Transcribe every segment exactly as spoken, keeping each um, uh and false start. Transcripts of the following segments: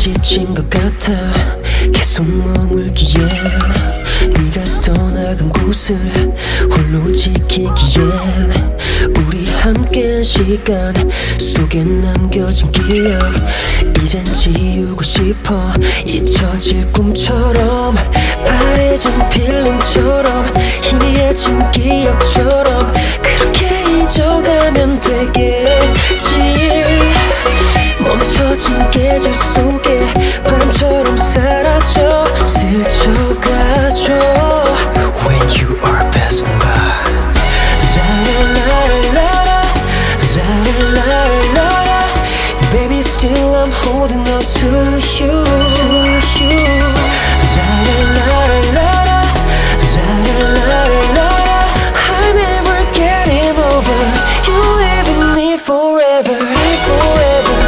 지친 것 같아 계속 머물기엔 네가 떠나간 곳을 홀로 지키기엔 우리 함께한 시간 속에 남겨진 기억 이젠 지우고 싶어 잊혀질 꿈처럼 바래진 필름처럼 희미해진 기억처럼 그렇게 잊어가면 되겠지 멈춰진 계절 속에 바람처럼 사라져 스쳐가죠 When you are passing by 라라라라라 라라라라라 Baby still I'm holding on to you to you 라라라라라 라라라라라 I'm never getting over You live in me forever forever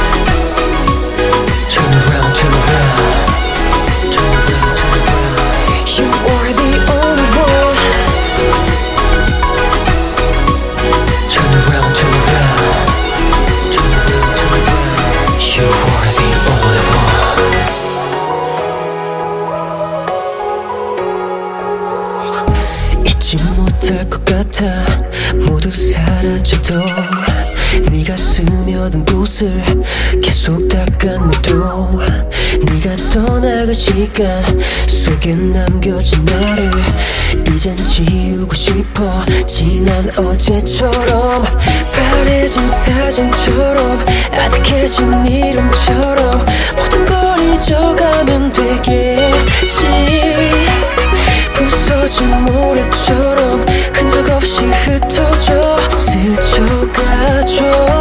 Turn around, turn around Turn around, turn around You are the only one Turn around, turn around Turn around, turn around You are the only one 잊지 못할 것 같아 모두 사라져도 네가 스며든 곳을 계속 닦아내도 네가 떠나간 시간 속에 남겨진 나를 이젠 지우고 싶어 지난 어제처럼 바래진 사진처럼 아득해진 이름처럼 모든 걸 잊어가면 되겠지 부서진 모래처럼 흔적 없이 흩어져 스쳐가죠